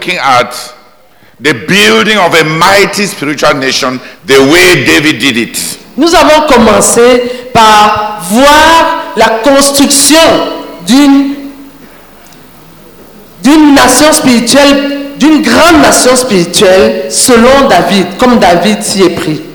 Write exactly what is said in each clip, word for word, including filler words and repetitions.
looking at the building of a mighty spiritual nation the way David did it. Nous avons commencé par voir la construction d'une, d'une nation spirituelle, d'une grande nation spirituelle selon David, comme David s'y est pris.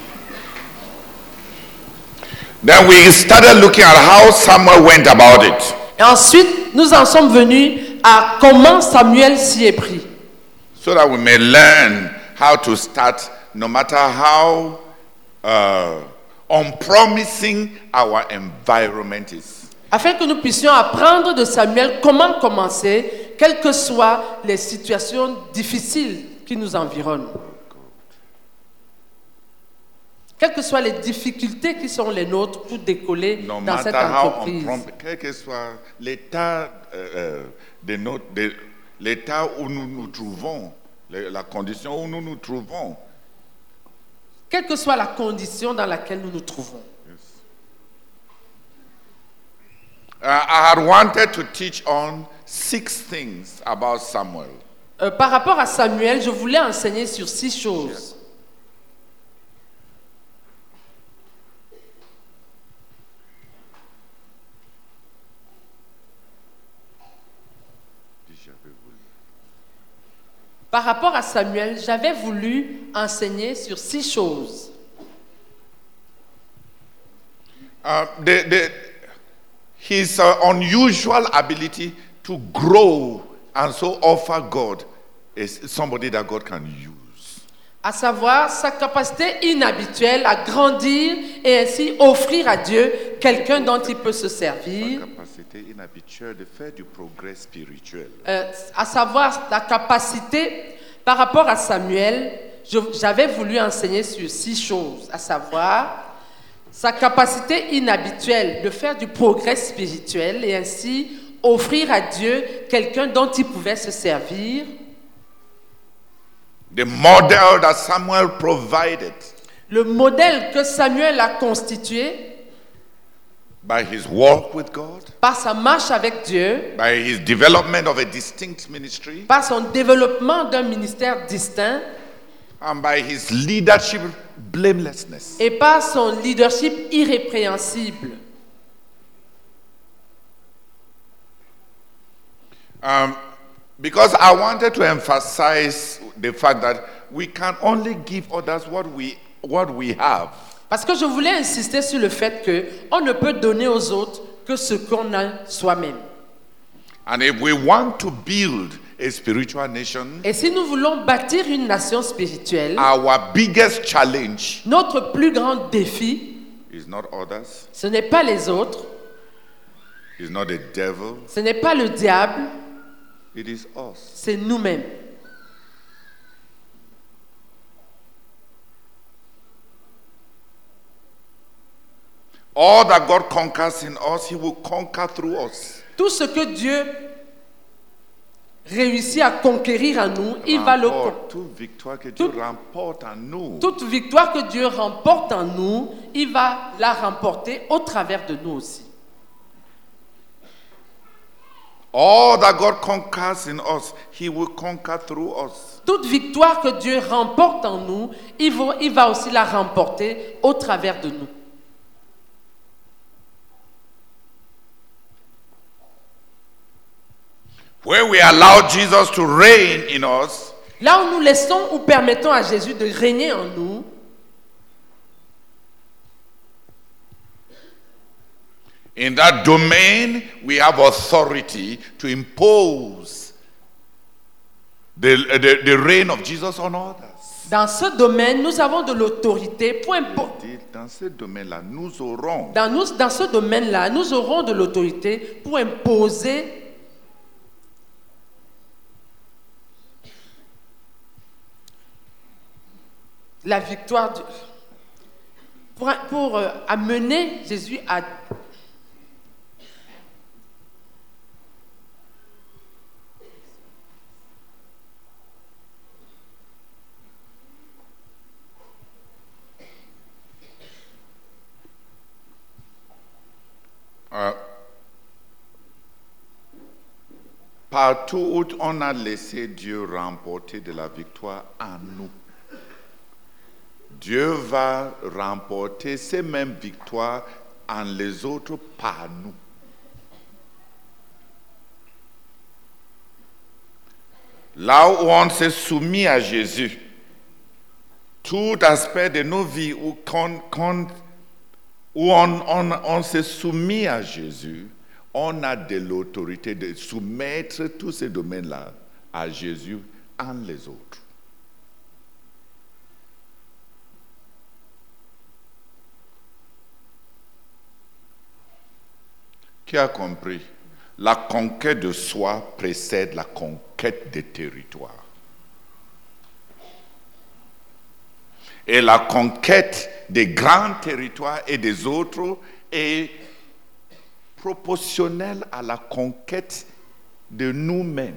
Then we started looking at how Samuel went about it. Et ensuite, nous en sommes venus à comment Samuel s'y est pris. So that we may learn how to start, no matter how uh, unpromising our environment is. Afin que nous puissions apprendre de Samuel comment commencer, quelles que soient les situations difficiles qui nous environnent. Quelles que soient les difficultés qui sont les nôtres pour décoller No dans cette matter how entreprise. unprom- quel que soit l'état, euh, euh, de notre, de, l'état où nous nous trouvons, le- la condition où nous nous trouvons. Quelle que soit la condition dans laquelle nous nous trouvons. Uh, I had wanted to teach on six things about Samuel. Euh, par rapport à Samuel, je voulais enseigner sur six choses. Par rapport à Samuel, j'avais voulu enseigner sur six choses. Uh, the, the, his uh, unusual ability to grow and so offer God is somebody that God can use. À savoir sa capacité inhabituelle à grandir et ainsi offrir à Dieu quelqu'un dont il peut se servir. Sa capacité inhabituelle de faire du progrès spirituel. Euh, à savoir la capacité, par rapport à Samuel, je- j'avais voulu enseigner sur six choses, à savoir sa capacité inhabituelle de faire du progrès spirituel et ainsi offrir à Dieu quelqu'un dont il pouvait se servir. The model that Samuel provided Le modèle que Samuel a constitué by his walk with God, par sa marche avec Dieu, by his development of a distinct ministry, par son développement d'un ministère distinct and by his leadership blamelessness. et par son leadership irrépréhensible. Um, because I wanted to emphasize the fact that we can only give others what we, what we have. Parce que je voulais insister sur le fait que on ne peut donner aux autres que ce qu'on a soi-même. And if we want to build a spiritual nation, Et si nous voulons bâtir une nation spirituelle, our biggest challenge notre plus grand défi, is not others, ce n'est pas les autres, is not the devil, ce n'est pas le diable, it is us. c'est nous-mêmes. All that God conquers in us, He will conquer through us. Tout ce que Dieu réussit à conquérir en nous, il va le Remporte toute victoire que Dieu Tout- remporte en nous. toute victoire que Dieu remporte en nous, il va la remporter au travers de nous aussi. All that God conquers in us, He will conquer through us. Toute victoire que Dieu remporte en nous, il va, il va aussi la remporter au travers de nous. Where we allow Jesus to reign in us, Là où nous laissons ou permettons à Jésus de régner en nous, in that domain, we have authority to impose the, the, the reign of Jesus on others. dans ce domaine, nous avons de l'autorité pour impo- Il dit, dans ce domaine-là, nous aurons dans, nous- dans ce domaine-là, nous aurons de l'autorité pour imposer la victoire, du- pour, pour euh, amener Jésus à uh, partout où on a laissé Dieu remporter de la victoire en nous, Dieu va remporter ces mêmes victoires en les autres par nous. Là où on s'est soumis à Jésus, tout aspect de nos vies où, qu'on, qu'on, où on, on, on s'est soumis à Jésus, on a de l'autorité de soumettre tous ces domaines-là à Jésus en les autres. Qui a compris? La conquête de soi précède la conquête des territoires. Et la conquête des grands territoires et des autres est proportionnelle à la conquête de nous-mêmes.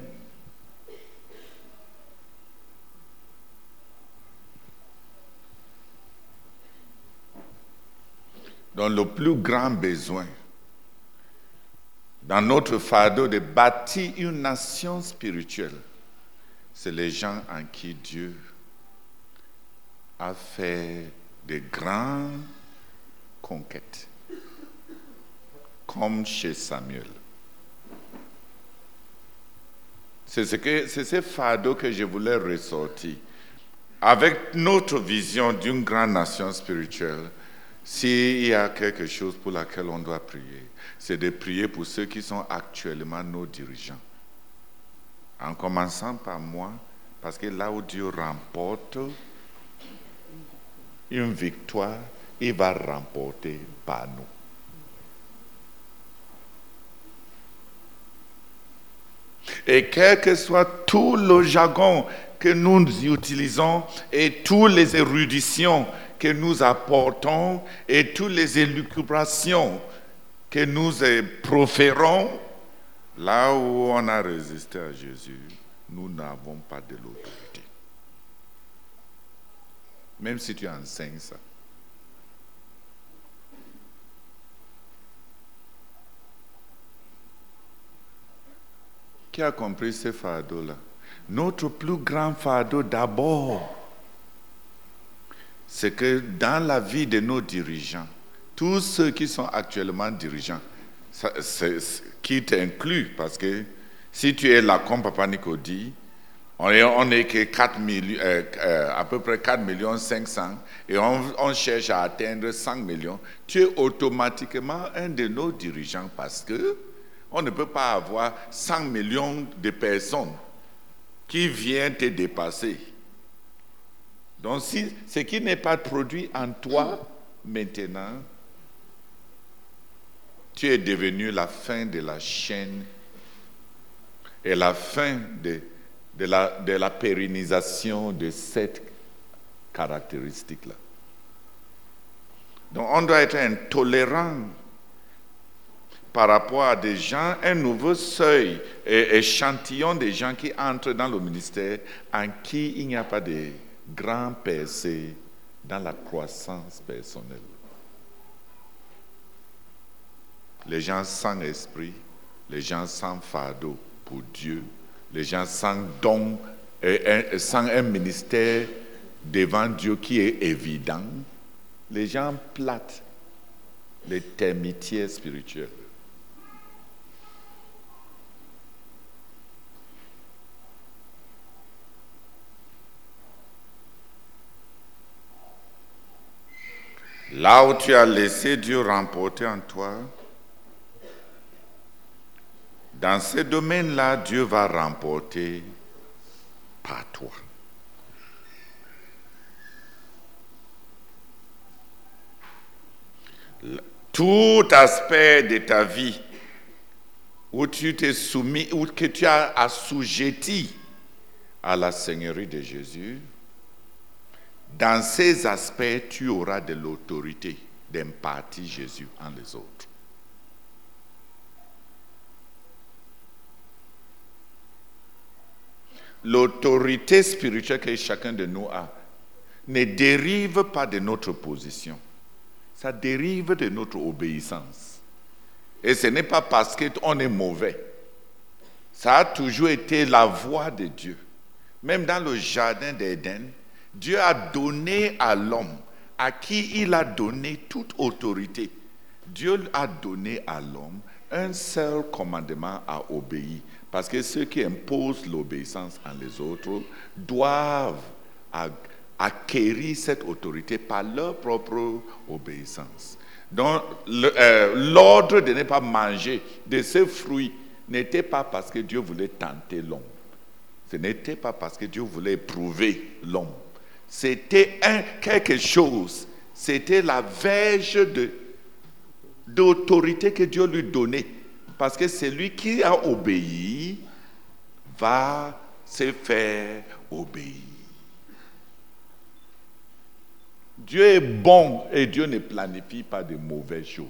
Donc le plus grand besoin dans notre fardeau de bâtir une nation spirituelle, c'est les gens en qui Dieu a fait de grandes conquêtes, comme chez Samuel. C'est ce, que, c'est ce fardeau que je voulais ressortir. Avec notre vision d'une grande nation spirituelle, s'il y a quelque chose pour laquelle on doit prier, c'est de prier pour ceux qui sont actuellement nos dirigeants. En commençant par moi, parce que là où Dieu remporte une victoire, il va remporter par nous. Et quel que soit tout le jargon que nous utilisons et toutes les éruditions que nous apportons et toutes les élucubrations que nous proférons, là où on a résisté à Jésus, nous n'avons pas de l'autorité. Même si tu enseignes ça. Qui a compris ce fardeau-là? Notre plus grand fardeau d'abord, c'est que dans la vie de nos dirigeants, tous ceux qui sont actuellement dirigeants, ça, c'est, c'est, qui t'inclut, parce que si tu es là, comme Papa Nico dit, on est, on est que quatre millions, euh, euh, à peu près quatre millions cinq cents et on, on cherche à atteindre cinq millions, tu es automatiquement un de nos dirigeants parce que on ne peut pas avoir cent millions de personnes qui viennent te dépasser. Donc, si ce qui n'est pas produit en toi maintenant, tu es devenu la fin de la chaîne et la fin de, de, la, de la pérennisation de cette caractéristique-là. Donc, on doit être intolérant par rapport à des gens, un nouveau seuil, et échantillon des gens qui entrent dans le ministère en qui il n'y a pas de grand percée dans la croissance personnelle. Les gens sans esprit, les gens sans fardeau pour Dieu, les gens sans don, et sans un ministère devant Dieu qui est évident, les gens plates, les termitières spirituels. Là où tu as laissé Dieu remporter en toi, dans ce domaine-là, Dieu va remporter par toi. Tout aspect de ta vie où tu t'es soumis, où que tu as assujetti à la Seigneurie de Jésus, dans ces aspects, tu auras de l'autorité d'impartir Jésus en les autres. L'autorité spirituelle que chacun de nous a ne dérive pas de notre position. Ça dérive de notre obéissance. Et ce n'est pas parce qu'on est mauvais Ça a toujours été la voie de Dieu. Même dans le jardin d'Éden, Dieu a donné à l'homme, à qui il a donné toute autorité. Dieu a donné à l'homme un seul commandement à obéir. Parce que ceux qui imposent l'obéissance en les autres doivent acquérir cette autorité par leur propre obéissance. Donc, le, euh, l'ordre de ne pas manger de ces fruits n'était pas parce que Dieu voulait tenter l'homme. Ce n'était pas parce que Dieu voulait éprouver l'homme. C'était un, quelque chose, c'était la verge de, d'autorité que Dieu lui donnait. Parce que celui qui a obéi va se faire obéir. Dieu est bon et Dieu ne planifie pas de mauvaises choses.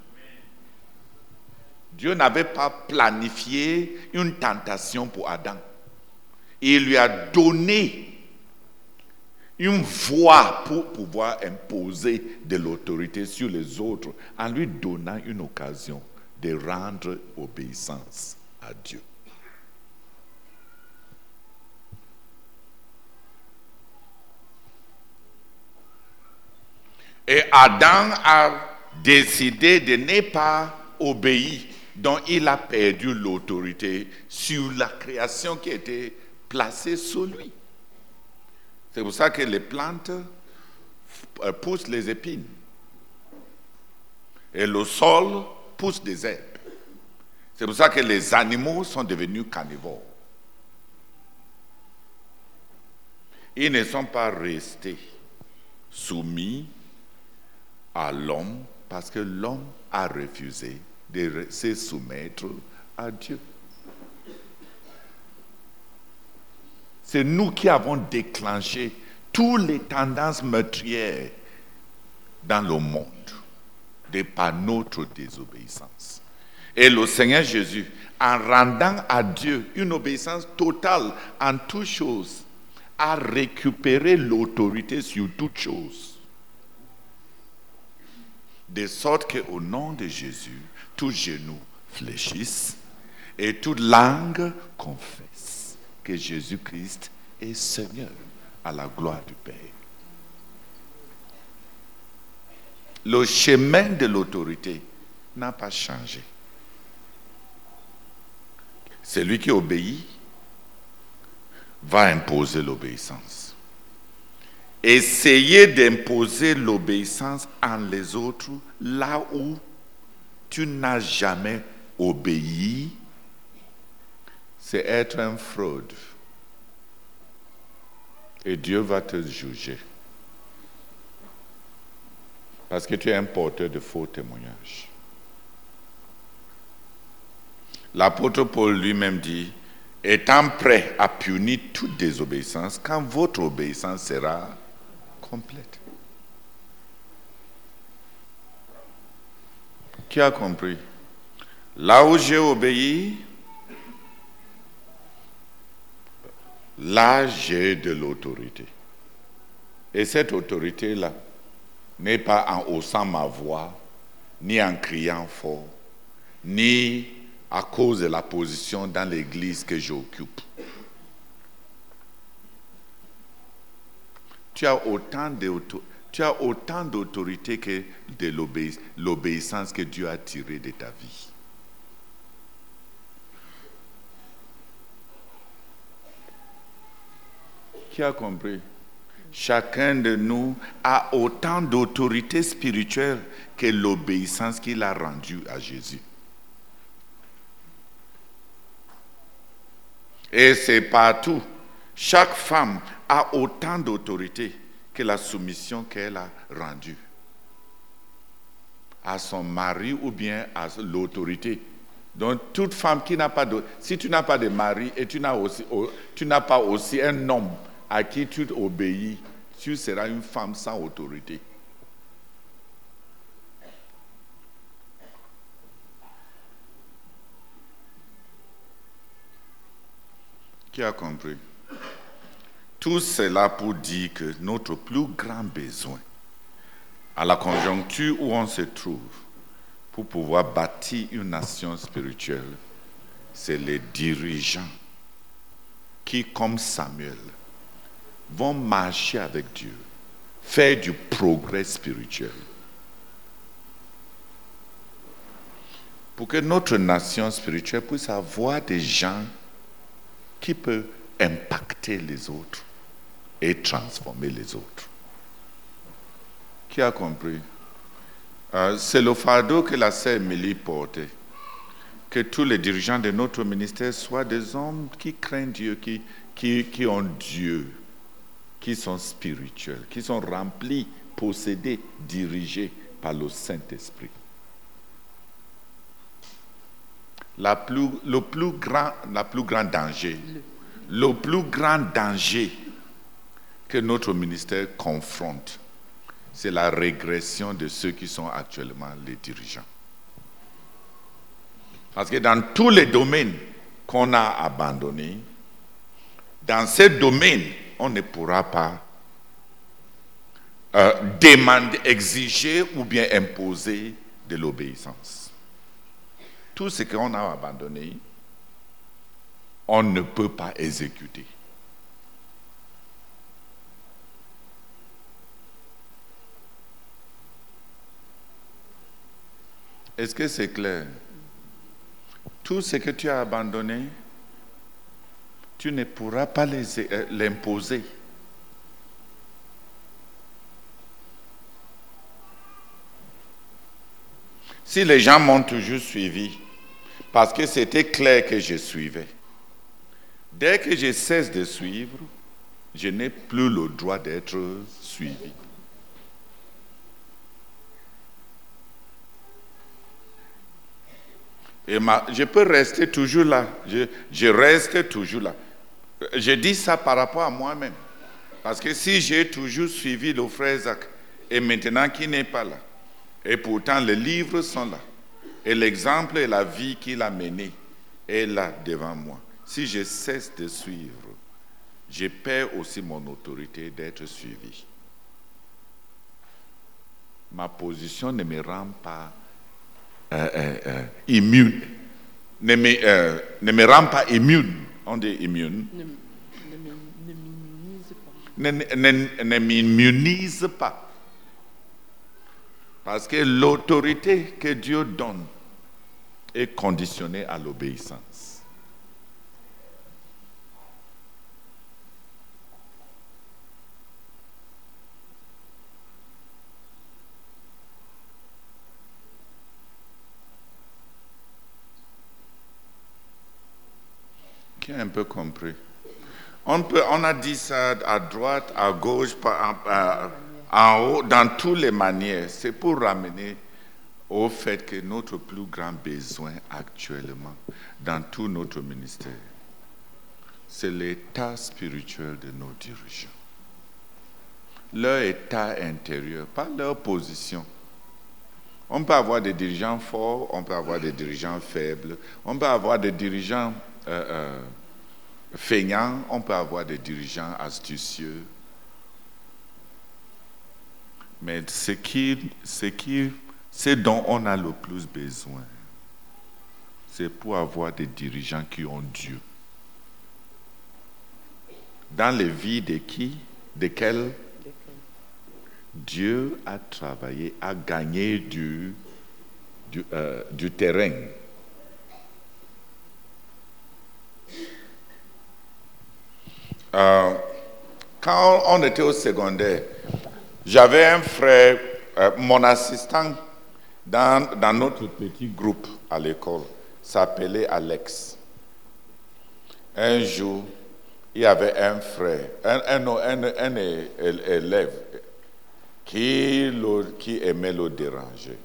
Dieu n'avait pas planifié une tentation pour Adam. Il lui a donné une voie pour pouvoir imposer de l'autorité sur les autres en lui donnant une occasion de rendre obéissance à Dieu. Et Adam a décidé de ne pas obéir, donc il a perdu l'autorité sur la création qui était placée sur lui. C'est pour ça que les plantes poussent les épines et le sol pousse des herbes. C'est pour ça que les animaux sont devenus carnivores. Ils ne sont pas restés soumis à l'homme parce que l'homme a refusé de se soumettre à Dieu. C'est nous qui avons déclenché toutes les tendances meurtrières dans le monde de par notre désobéissance. Et le Seigneur Jésus, en rendant à Dieu une obéissance totale en toutes choses, a récupéré l'autorité sur toutes choses. De sorte qu'au nom de Jésus, tous genoux fléchissent et toute langue confesse que Jésus-Christ est Seigneur à la gloire du Père. Le chemin de l'autorité n'a pas changé. Celui qui obéit va imposer l'obéissance. Essayer d'imposer l'obéissance en les autres là où tu n'as jamais obéi, c'est être un fraude. Et Dieu va te juger. Parce que tu es un porteur de faux témoignages. L'apôtre Paul lui-même dit, étant prêt à punir toute désobéissance quand votre obéissance sera complète. Qui a compris? Là où j'ai obéi, là j'ai de l'autorité. Et cette autorité-là n'est pas en haussant ma voix, ni en criant fort, ni à cause de la position dans l'église que j'occupe. Tu as autant d'autorité, tu as autant d'autorité que de l'obéissance, l'obéissance que Dieu a tirée de ta vie. Qui a compris? Chacun de nous a autant d'autorité spirituelle que l'obéissance qu'il a rendue à Jésus. Et c'est partout. Chaque femme a autant d'autorité que la soumission qu'elle a rendue à son mari ou bien à l'autorité. Donc toute femme qui n'a pas de... Si tu n'as pas de mari et tu n'as, aussi, tu n'as pas aussi un homme à qui tu obéis, tu seras une femme sans autorité. Qui a compris? Tout cela pour dire que notre plus grand besoin, à la conjoncture où on se trouve, pour pouvoir bâtir une nation spirituelle, c'est les dirigeants qui, comme Samuel, vont marcher avec Dieu, faire du progrès spirituel. Pour que notre nation spirituelle puisse avoir des gens qui peuvent impacter les autres et transformer les autres. Qui a compris? Euh, c'est le fardeau que la sœur Émilie portait. Que tous les dirigeants de notre ministère soient des hommes qui craignent Dieu, qui, qui, qui ont Dieu, qui sont spirituels, qui sont remplis, possédés, dirigés par le Saint-Esprit. La plus, le plus grand, la plus grand danger, le plus grand danger que notre ministère confronte, c'est la régression de ceux qui sont actuellement les dirigeants. Parce que dans tous les domaines qu'on a abandonnés, dans ces domaines, on ne pourra pas euh, demander, exiger ou bien imposer de l'obéissance. Tout ce qu'on a abandonné, on ne peut pas exécuter. Est-ce que c'est clair? Tout ce que tu as abandonné, tu ne pourras pas les, euh, l'imposer. Si les gens m'ont toujours suivi, parce que c'était clair que je suivais, dès que je cesse de suivre, je n'ai plus le droit d'être suivi. Et ma, je peux rester toujours là. Je, je reste toujours là. Je dis ça par rapport à moi-même. Parce que si j'ai toujours suivi le frère Zach, et maintenant qu'il n'est pas là, et pourtant les livres sont là, et l'exemple et la vie qu'il a menée est là devant moi. Si je cesse de suivre, je perds aussi mon autorité d'être suivi. Ma position ne me rend pas Euh, euh, euh, immune, ne me, euh, ne me rend pas immune, on dit immune, ne, ne, ne, ne, ne, ne m'immunise pas, parce que l'autorité que Dieu donne est conditionnée à l'obéissance. Qui a un peu compris? On, peut, on a dit ça à droite, à gauche, en, en haut, dans toutes les manières. C'est pour ramener au fait que notre plus grand besoin actuellement, dans tout notre ministère, c'est l'état spirituel de nos dirigeants. Leur état intérieur, pas leur position. On peut avoir des dirigeants forts, on peut avoir des dirigeants faibles, on peut avoir des dirigeants euh, euh, feignants, on peut avoir des dirigeants astucieux. Mais ce, qui, ce, qui, ce dont on a le plus besoin, c'est pour avoir des dirigeants qui ont Dieu. Dans les vies de qui? Desquels Dieu a travaillé, a gagné du, du, euh, du terrain. Euh, quand on était au secondaire, j'avais un frère, euh, mon assistant dans, dans notre petit groupe à l'école, s'appelait Alex. Un jour, il y avait un frère, un, un, un, un élève qui, le, qui aimait le déranger.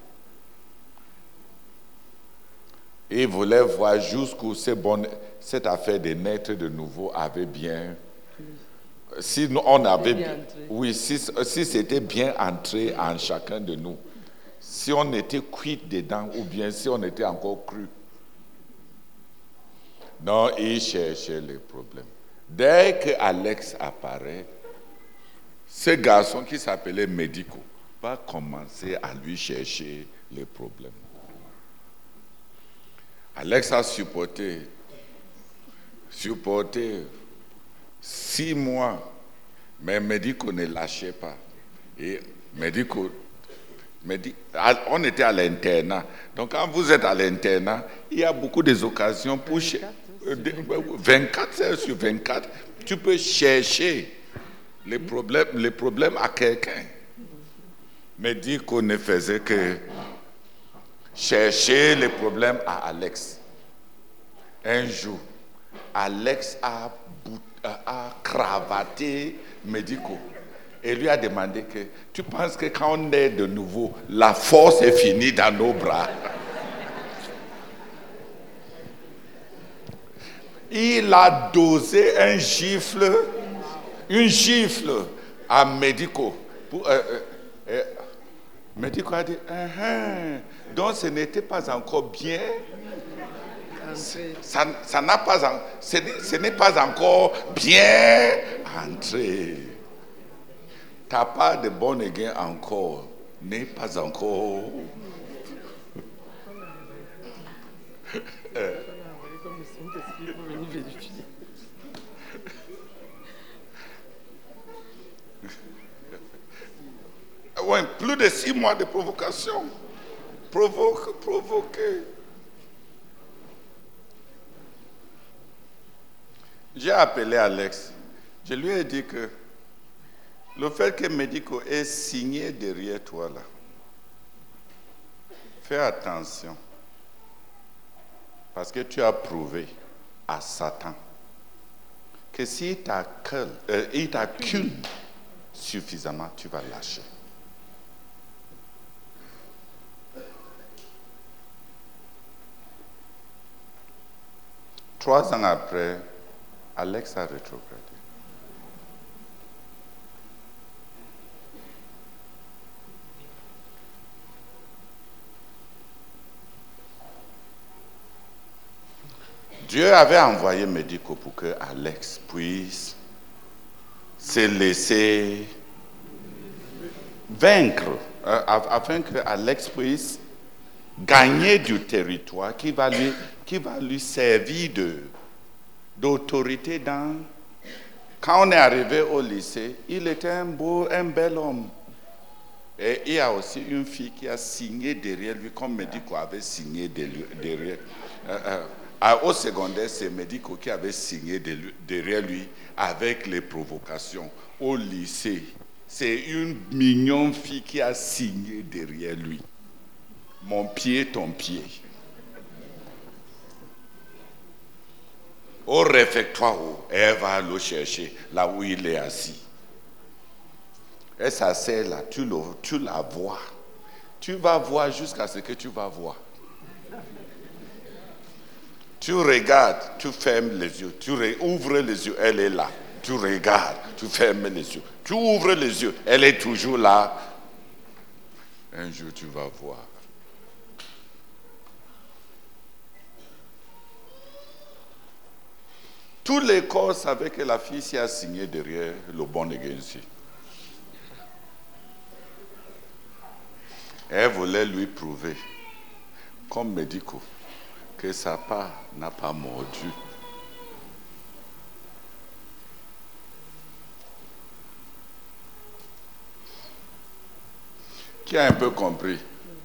Il voulait voir jusqu'où ces bonnes, cette affaire de naître de nouveau avait bien... Si on avait bien, oui, si, si c'était bien entré en chacun de nous, si on était cuit dedans ou bien si on était encore cru. Non, il cherchait les problèmes. Dès que Alex apparaît, ce garçon qui s'appelait Médico va commencer à lui chercher les problèmes. Alex a supporté supporté six mois, mais Medico ne lâchait pas. Et Medico, Medico, on était à l'internat. Donc quand vous êtes à l'internat, il y a beaucoup d'occasions pour vingt-quatre heures sur vingt-quatre, tu peux chercher les problèmes, les problèmes à quelqu'un. Medico ne faisait que chercher les problèmes à Alex. Un jour, Alex a, a cravaté Medico et lui a demandé que tu penses que quand on est de nouveau, la force est finie dans nos bras. Il a dosé un gifle, une gifle à Medico. Pour, euh, euh, euh, Medico a dit, uh-huh. Donc ce n'était pas encore bien. Ça, ça n'a pas, en, ce, ce n'est pas encore bien entré. Ta part de born again encore n'est pas encore. euh. Ouais, plus de six mois de provocation. Provoque, provoquer. J'ai appelé Alex. Je lui ai dit que le fait que Medico ait signé derrière toi là, fais attention. Parce que tu as prouvé à Satan que s'il t'accule euh, suffisamment, tu vas lâcher. Trois ans après, Alex a rétrogradé. Dieu avait envoyé Medico pour que Alex puisse se laisser vaincre, euh, afin que Alex puisse gagner du territoire qui va lui, qui va lui servir de, d'autorité dans... Quand on est arrivé au lycée, il était un beau, un bel homme. Et il y a aussi une fille qui a signé derrière lui, comme Medico avait signé derrière. Euh, euh, au secondaire, c'est Medico qui avait signé derrière lui avec les provocations. Au lycée, c'est une mignonne fille qui a signé derrière lui. Mon pied, ton pied. Au réfectoire, elle va le chercher là où il est assis. Elle s'assied là, tu, le, tu la vois. Tu vas voir jusqu'à ce que tu vas voir. Tu regardes, tu fermes les yeux. Tu ouvres les yeux, elle est là. Tu regardes, tu fermes les yeux. Tu ouvres les yeux, elle est toujours là. Un jour, tu vas voir. Tous les corps savaient que la fille s'y a signé derrière le bon égancier. Elle voulait lui prouver, comme Medico, que sa part n'a pas mordu. Qui a un peu compris?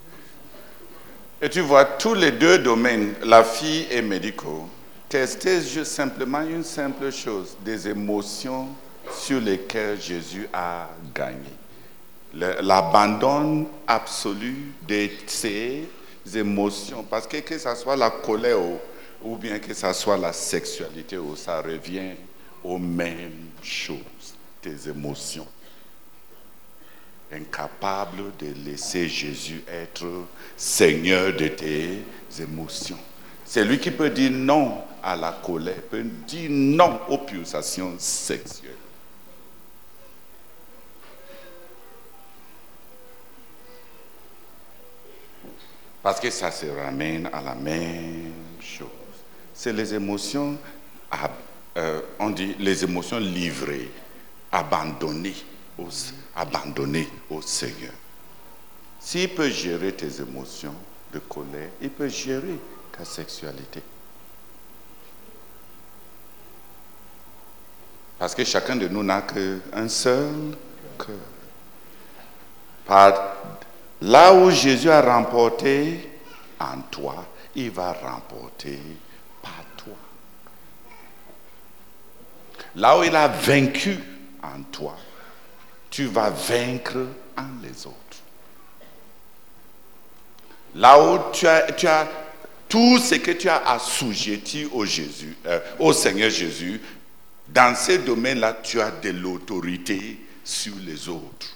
Et tu vois, tous les deux domaines, la fille et Medico, tester juste simplement une simple chose, des émotions sur lesquelles Jésus a gagné. L'abandon absolu de ces émotions, parce que que ce soit la colère ou, ou bien que ce soit la sexualité, ou ça revient aux mêmes choses, tes émotions. Incapable de laisser Jésus être Seigneur de tes émotions. C'est lui qui peut dire non à la colère, peut dire non aux pulsations sexuelles. Parce que ça se ramène à la même chose. C'est les émotions, euh, on dit les émotions livrées, abandonnées au, abandonnées au Seigneur. S'il peut gérer tes émotions de colère, il peut gérer ta sexualité. Parce que chacun de nous n'a qu'un seul cœur. Par là où Jésus a remporté en toi, il va remporter par toi. Là où il a vaincu en toi, tu vas vaincre en les autres. Là où tu as, tu as tout ce que tu as assujetti au, Jésus, euh, au Seigneur Jésus, dans ces domaines-là, tu as de l'autorité sur les autres.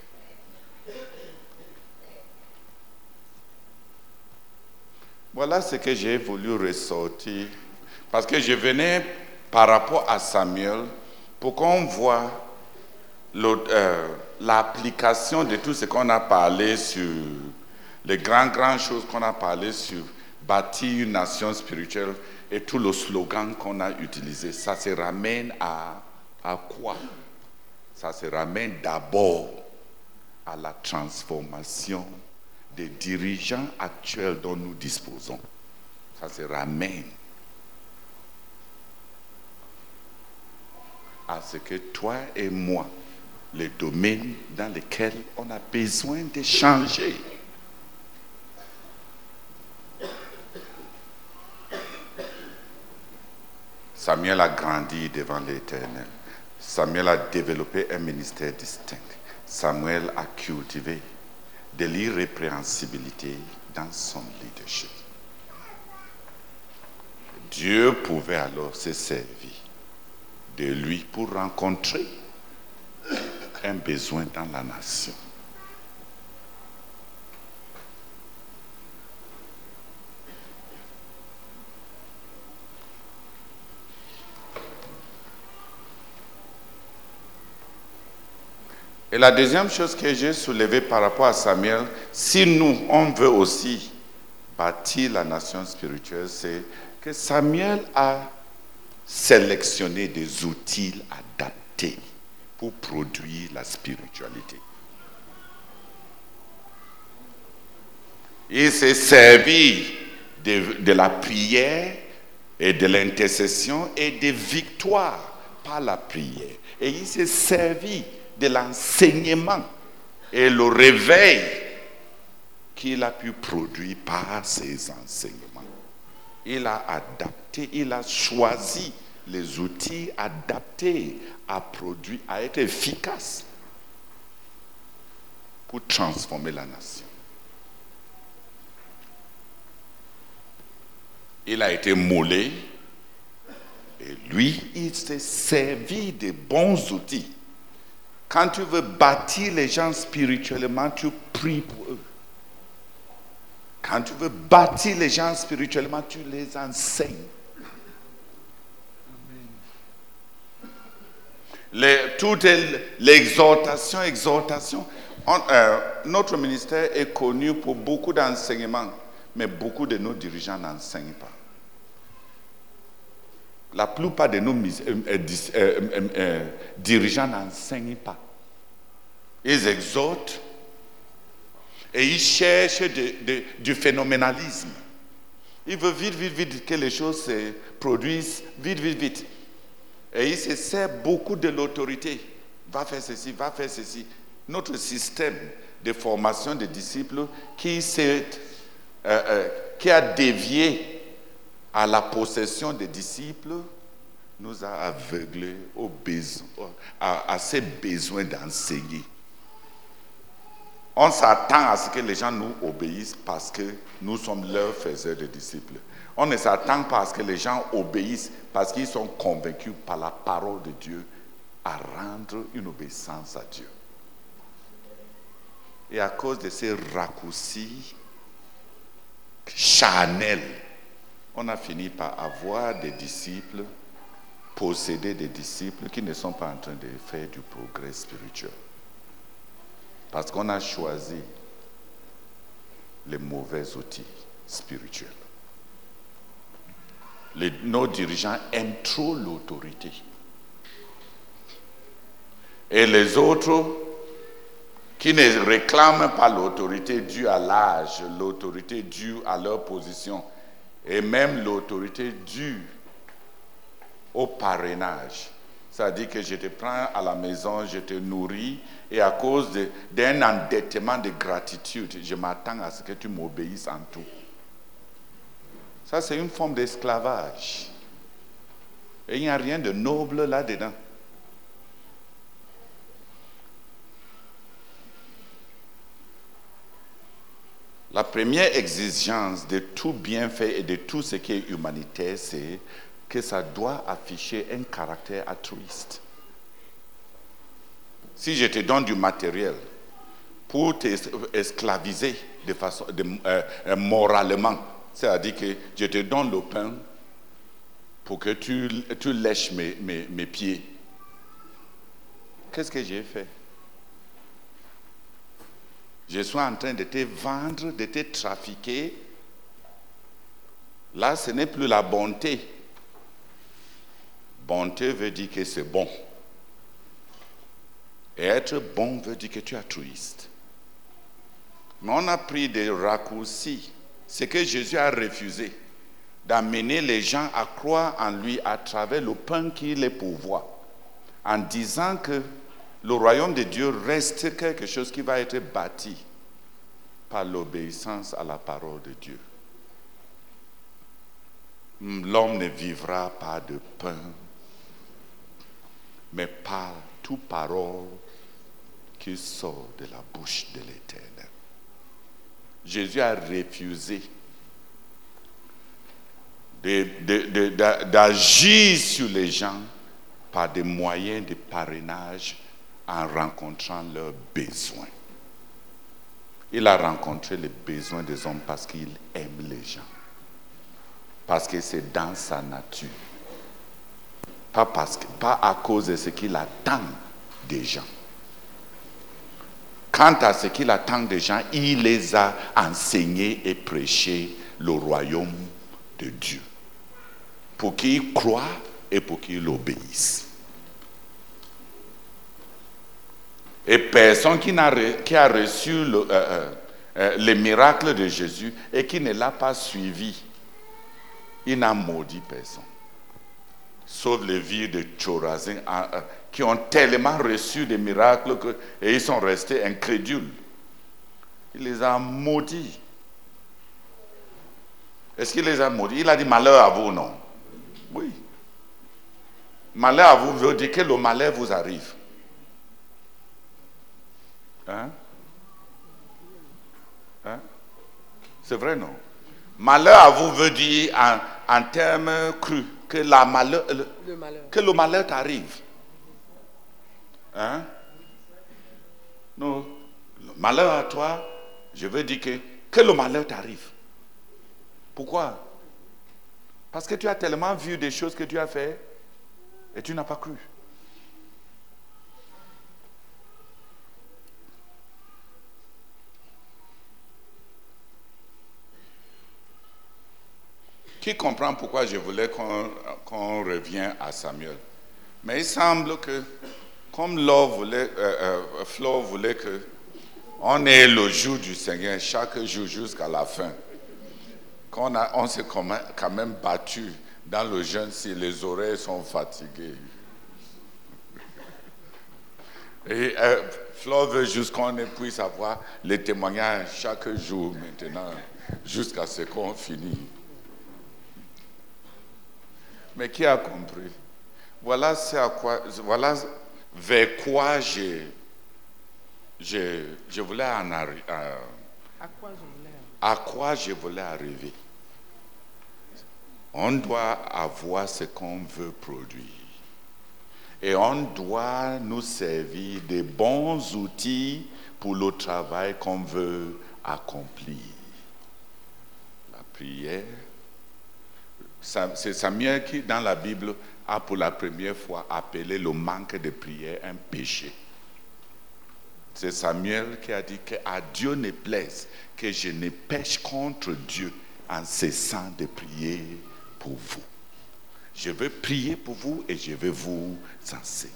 Voilà ce que j'ai voulu ressortir. Parce que je venais par rapport à Samuel pour qu'on voit euh, l'application de tout ce qu'on a parlé sur les grandes, grandes choses qu'on a parlé sur bâtir une nation spirituelle et tout le slogan qu'on a utilisé. Ça se ramène à, à quoi? Ça se ramène d'abord à la transformation des dirigeants actuels dont nous disposons. Ça se ramène à ce que toi et moi, les domaines dans lesquels on a besoin de changer. Samuel a grandi devant l'Éternel. Samuel a développé un ministère distinct. Samuel a cultivé de l'irrépréhensibilité dans son leadership. Dieu pouvait alors se servir de lui pour rencontrer un besoin dans la nation. Et la deuxième chose que j'ai soulevée par rapport à Samuel, si nous, on veut aussi bâtir la nation spirituelle, c'est que Samuel a sélectionné des outils adaptés pour produire la spiritualité. Il s'est servi de, de la prière et de l'intercession et des victoires par la prière. Et il s'est servi de l'enseignement et le réveil qu'il a pu produire par ses enseignements. Il a adapté, il a choisi les outils adaptés à produire, à être efficace pour transformer la nation. Il a été moulé et lui, il s'est servi des bons outils. Quand tu veux bâtir les gens spirituellement, tu pries pour eux. Quand tu veux bâtir les gens spirituellement, tu les enseignes. Les, toute l'exhortation, exhortation. On, euh, notre ministère est connu pour beaucoup d'enseignements, mais beaucoup de nos dirigeants n'enseignent pas. La plupart de nos euh, euh, euh, euh, dirigeants n'enseignent pas. Ils exhortent et ils cherchent de, de, du phénoménalisme. Ils veulent vite, vite, vite que les choses se produisent, vite, vite, vite. Et ils se servent beaucoup de l'autorité. Va faire ceci, va faire ceci. Notre système de formation des disciples qui, s'est, euh, euh, qui a dévié à la possession des disciples nous a aveuglés au besoin, à, à ces besoins d'enseigner. On s'attend à ce que les gens nous obéissent parce que nous sommes leurs faiseurs de disciples. On ne s'attend pas à ce que les gens obéissent parce qu'ils sont convaincus par la parole de Dieu à rendre une obéissance à Dieu. Et à cause de ces raccourcis charnels, on a fini par avoir des disciples, posséder des disciples qui ne sont pas en train de faire du progrès spirituel. Parce qu'on a choisi les mauvais outils spirituels. Les, nos dirigeants aiment trop l'autorité. Et les autres qui ne réclament pas l'autorité due à l'âge, l'autorité due à leur position, et même l'autorité due au parrainage, Ça dit que je te prends à la maison, je te nourris, et à cause de, d'un endettement de gratitude, je m'attends à ce que tu m'obéisses en tout. Ça, c'est une forme d'esclavage. Et il n'y a rien de noble là-dedans. La première exigence de tout bienfait et de tout ce qui est humanitaire, c'est que ça doit afficher un caractère altruiste. Si je te donne du matériel pour t'esclaviser de façon de, euh, moralement, c'est-à-dire que je te donne le pain pour que tu, tu lèches mes, mes, mes pieds, qu'est-ce que j'ai fait? Je suis en train de te vendre, de te trafiquer. Là, ce n'est plus la bonté. Bonté veut dire que c'est bon. Et être bon veut dire que tu es altruiste. Mais on a pris des raccourcis. C'est que Jésus a refusé d'amener les gens à croire en lui à travers le pain qu'il est pourvoit, en disant que le royaume de Dieu reste quelque chose qui va être bâti par l'obéissance à la parole de Dieu. L'homme ne vivra pas de pain, mais par toute parole qui sort de la bouche de l'Éternel. Jésus a refusé de, de, de, de, d'agir sur les gens par des moyens de parrainage en rencontrant leurs besoins. Il a rencontré les besoins des hommes parce qu'il aime les gens. Parce que c'est dans sa nature. Pas, parce que, pas à cause de ce qu'il attend des gens. Quant à ce qu'il attend des gens, il les a enseignés et prêchés le royaume de Dieu. Pour qu'ils croient et pour qu'ils obéissent. Et personne qui, n'a, qui a reçu le, euh, euh, les miracles de Jésus et qui ne l'a pas suivi, il n'a maudit personne. Sauf les villes de Chorazin euh, qui ont tellement reçu des miracles que, et ils sont restés incrédules. Il les a maudits. Est-ce qu'il les a maudits? Il a dit malheur à vous, non? Oui. Malheur à vous veut dire que le malheur vous arrive. Hein? Hein? C'est vrai, non? Malheur à vous veut dire en, en termes crus que, la malheur, le, le malheur. que le malheur t'arrive. Hein? Non. Le malheur à toi, je veux dire que, que le malheur t'arrive. Pourquoi? Parce que tu as tellement vu des choses que tu as fait et tu n'as pas cru. Qui comprend pourquoi je voulais qu'on, qu'on revienne à Samuel? Mais il semble que, comme Laure voulait, euh, euh, Flore voulait que on ait le jour du Seigneur chaque jour jusqu'à la fin, qu'on a, on s'est quand même battu dans le jeûne si les oreilles sont fatiguées. Et euh, Flore veut juste qu'on puisse avoir les témoignages chaque jour maintenant, jusqu'à ce qu'on finisse. Mais qui a compris? Voilà, c'est à quoi, voilà vers quoi je, je, je voulais en arriver. À quoi je voulais À quoi je voulais arriver. On doit avoir ce qu'on veut produire. Et on doit nous servir de bons outils pour le travail qu'on veut accomplir. La prière. C'est Samuel qui, dans la Bible, a pour la première fois appelé le manque de prière un péché. C'est Samuel qui a dit qu'à Dieu ne plaise que je ne pêche contre Dieu en cessant de prier pour vous. Je veux prier pour vous et je vais vous enseigner.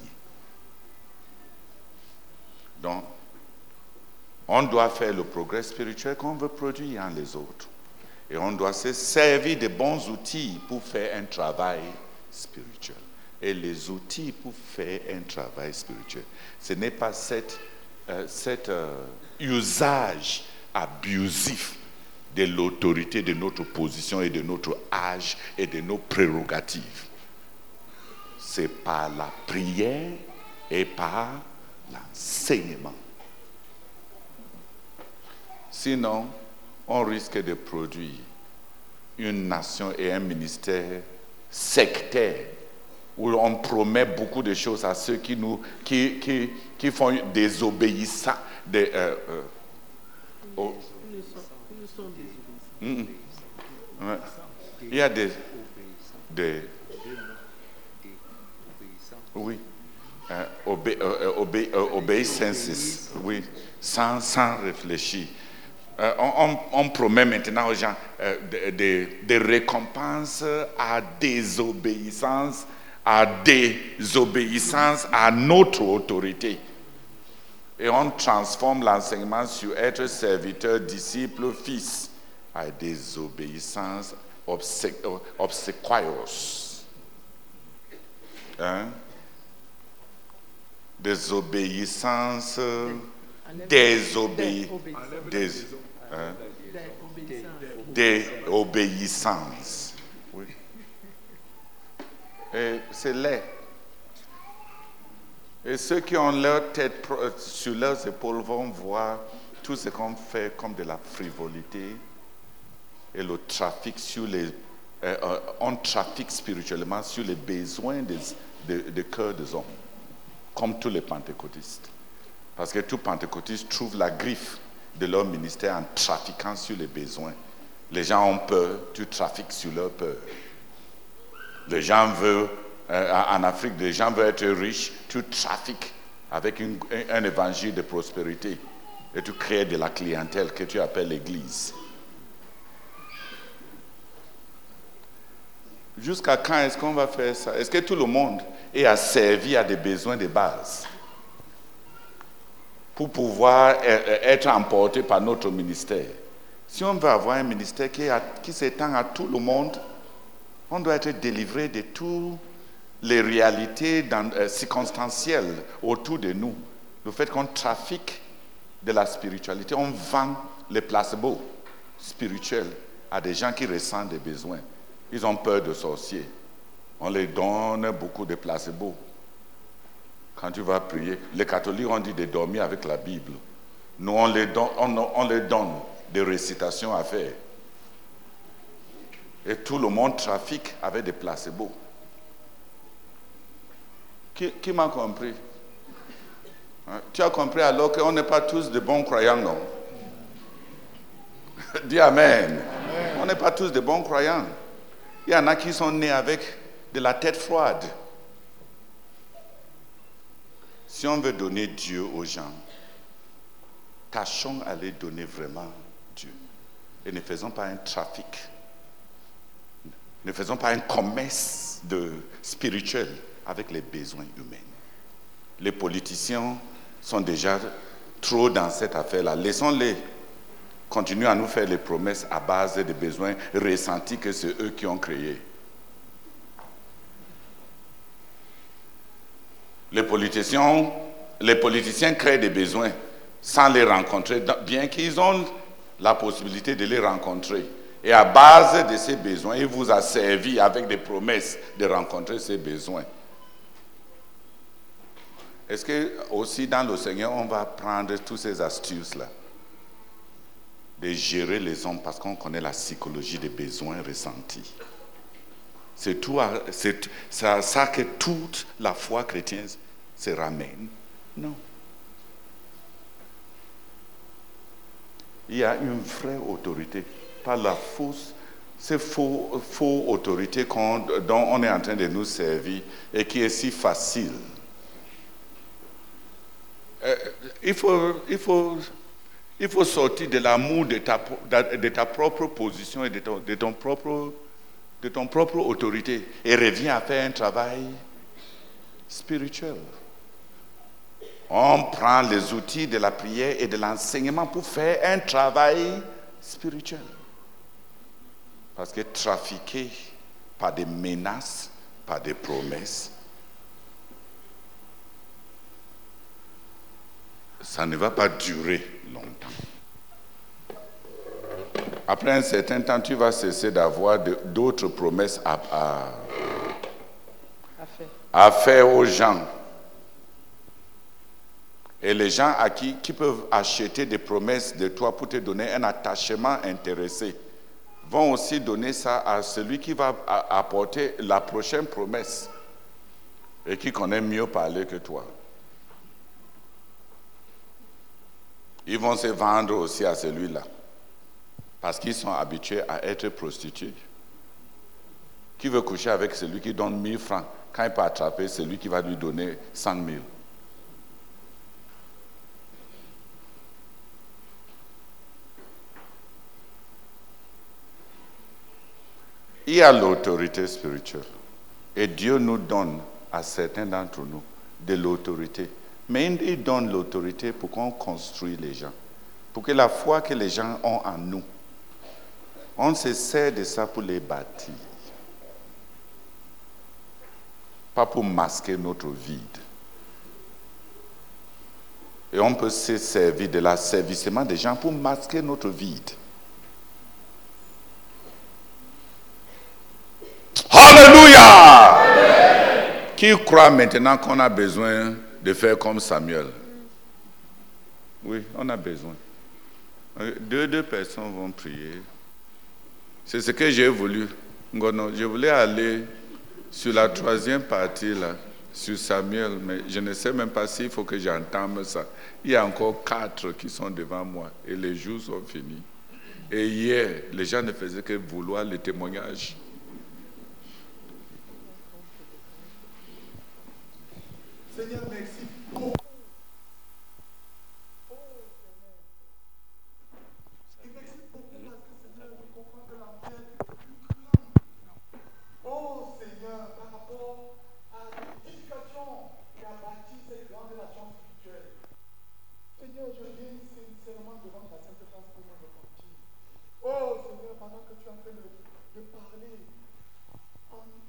Donc, on doit faire le progrès spirituel qu'on veut produire en les autres. Et on doit se servir de bons outils pour faire un travail spirituel. et les outils pour faire un travail spirituel. Ce n'est pas cet euh, cet, euh, usage abusif de l'autorité, de notre position et de notre âge et de nos prérogatives. C'est par la prière et par l'enseignement. Sinon, on risque de produire une nation et un ministère sectaire où on promet beaucoup de choses à ceux qui, nous, qui, qui, qui font des obéissants. Des, euh, euh, oh. mmh. ouais. Il y a des... des oui. Euh, obé, euh, obé, euh, obéissances, oui, sans, sans réfléchir. Euh, on, on promet maintenant aux gens euh, des de, de récompenses à désobéissance, à désobéissance à notre autorité. Et on transforme l'enseignement sur être serviteur, disciple, fils, à désobéissance obsé, obséquios. Hein? Désobéissance, désobé, dés, hein? déobéissance. Oui. Et c'est laid. Et ceux qui ont leur tête sur leurs épaules vont voir tout ce qu'on fait comme de la frivolité et le trafic sur les... Euh, on trafique spirituellement sur les besoins des, des, des cœurs des hommes, comme tous les pentecôtistes. Parce que tout pentecôtiste trouve la griffe de leur ministère en trafiquant sur les besoins. Les gens ont peur, tu trafiques sur leur peur. Les gens veulent, euh, en Afrique, les gens veulent être riches, tu trafiques avec une, un, un évangile de prospérité et tu crées de la clientèle que tu appelles l'église. Jusqu'à quand est-ce qu'on va faire ça? Est-ce que tout le monde est asservi à des besoins de base pour pouvoir être emporté par notre ministère? Si on veut avoir un ministère qui, a, qui s'étend à tout le monde, on doit être délivré de toutes les réalités dans, euh, circonstancielles autour de nous. Le fait qu'on trafique de la spiritualité, on vend les placebos spirituels à des gens qui ressentent des besoins. Ils ont peur de sorciers. On les donne beaucoup de placebos. Quand tu vas prier, les catholiques ont dit de dormir avec la Bible. Nous, on les donne, on, on les donne des récitations à faire. Et tout le monde trafique avec des placebos. Qui, qui m'a compris? Hein? Tu as compris alors qu'on n'est pas tous de bons croyants, non? Dis amen. Amen. On n'est pas tous de bons croyants. Il y en a qui sont nés avec de la tête froide. Si on veut donner Dieu aux gens, tâchons à les donner vraiment Dieu. Et ne faisons pas un trafic. Ne faisons pas un commerce de, spirituel avec les besoins humains. Les politiciens sont déjà trop dans cette affaire-là. Laissons-les continuer à nous faire les promesses à base des besoins ressentis que c'est eux qui ont créés. Les politiciens, les politiciens créent des besoins sans les rencontrer, bien qu'ils ont la possibilité de les rencontrer. Et à base de ces besoins, il vous a servi avec des promesses de rencontrer ces besoins. Est-ce que aussi dans le Seigneur, on va prendre toutes ces astuces-là de gérer les hommes parce qu'on connaît la psychologie des besoins ressentis? C'est tout, c'est ça, ça que toute la foi chrétienne se ramène? Non. Il y a une vraie autorité, pas la fausse, ces faux, faux autorités qu'on, dont on est en train de nous servir et qui est si facile. Euh, il faut, il faut, il faut sortir de l'amour de ta, de ta propre position et de ton, de ton propre, de ton propre autorité et reviens à faire un travail spirituel. On prend les outils de la prière et de l'enseignement pour faire un travail spirituel. Parce que trafiquer par des menaces, par des promesses, ça ne va pas durer longtemps. Après un certain temps, tu vas cesser d'avoir de, d'autres promesses à, à, à faire. à faire aux gens. Et les gens à qui, qui peuvent acheter des promesses de toi pour te donner un attachement intéressé vont aussi donner ça à celui qui va apporter la prochaine promesse et qui connaît mieux parler que toi. Ils vont se vendre aussi à celui-là parce qu'ils sont habitués à être prostitués. Qui veut coucher avec celui qui donne mille francs quand il peut attraper celui qui va lui donner cent mille? Il y a l'autorité spirituelle. Et Dieu nous donne, à certains d'entre nous, de l'autorité. Mais il donne l'autorité pour qu'on construise les gens. Pour que la foi que les gens ont en nous, on se sert de ça pour les bâtir. Pas pour masquer notre vide. Et on peut se servir de l'asservissement des gens pour masquer notre vide. Alléluia! Amen. Qui croit maintenant qu'on a besoin de faire comme Samuel? Oui, on a besoin. Deux, deux personnes vont prier. C'est ce que j'ai voulu. Je voulais aller sur la troisième partie, là, sur Samuel, mais je ne sais même pas s'il faut que j'entame ça. Il y a encore quatre qui sont devant moi et les jours sont finis. Et hier, les gens ne faisaient que vouloir le témoignage. Seigneur, merci beaucoup. Oh, Seigneur. Et merci beaucoup parce que, Seigneur, je comprends que l'enfer est plus grand. Oh, Seigneur, par rapport à l'éducation qui a bâti cette grande relation spirituelle. Seigneur, je viens sincèrement devant ta sainte face pour me repentir. Oh, Seigneur, pendant que tu es en train de, de parler en